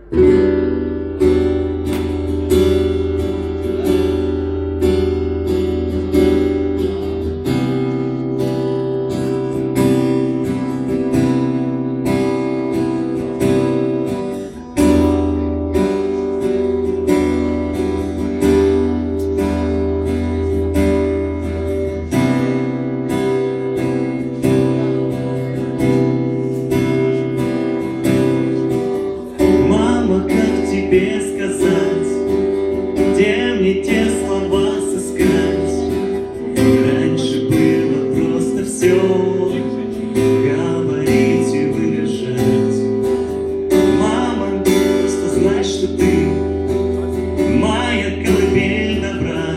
Тебе сказать, где мне те слова сыскать? Раньше было просто все говорить и выражать. Мама, просто знай, что ты моя колыбель добра.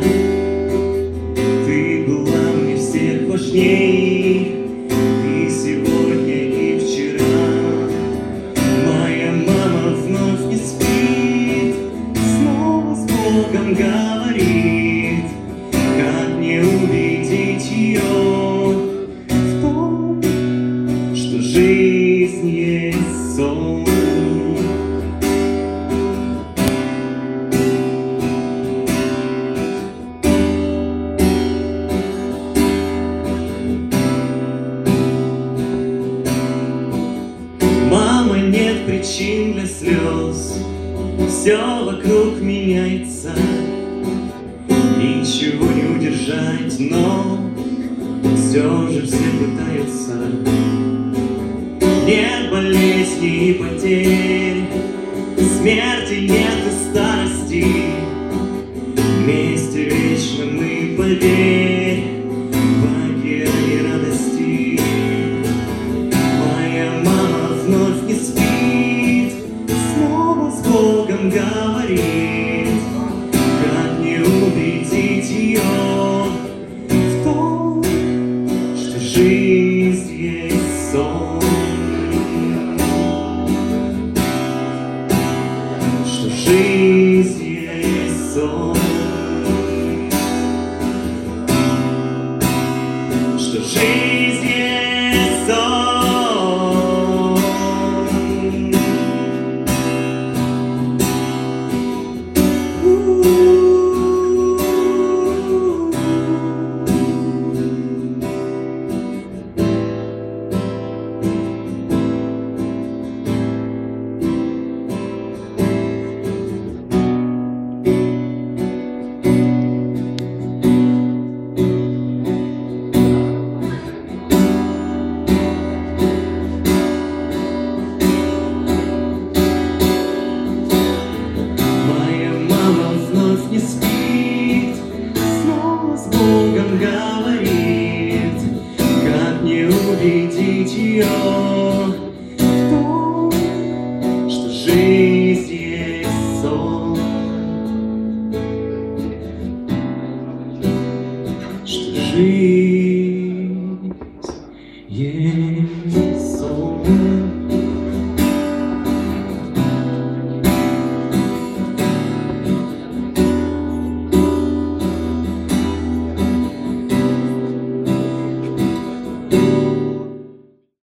Ты была мне всех важней и сегодня, и вчера. Моя мама вновь не спит, Богом говорит, как мне убедить ее в том, что жизнь есть сон. Мама, нет причин для слез, все вокруг меняется, ничего не удержать, но все же все пытаются. Нет болезней и потерь, смерти нет и старости, вместе вечно мы, поверь, в океане радости. Моя мама вновь не спит, снова с Богом говорит, как мне убедить ее в том, что жизнь есть сон, что жизнь есть сон, что жизнь есть сон. Не спит, снова с Богом говорит, как мне убедить ее в том, что жизнь есть сон, что жизнь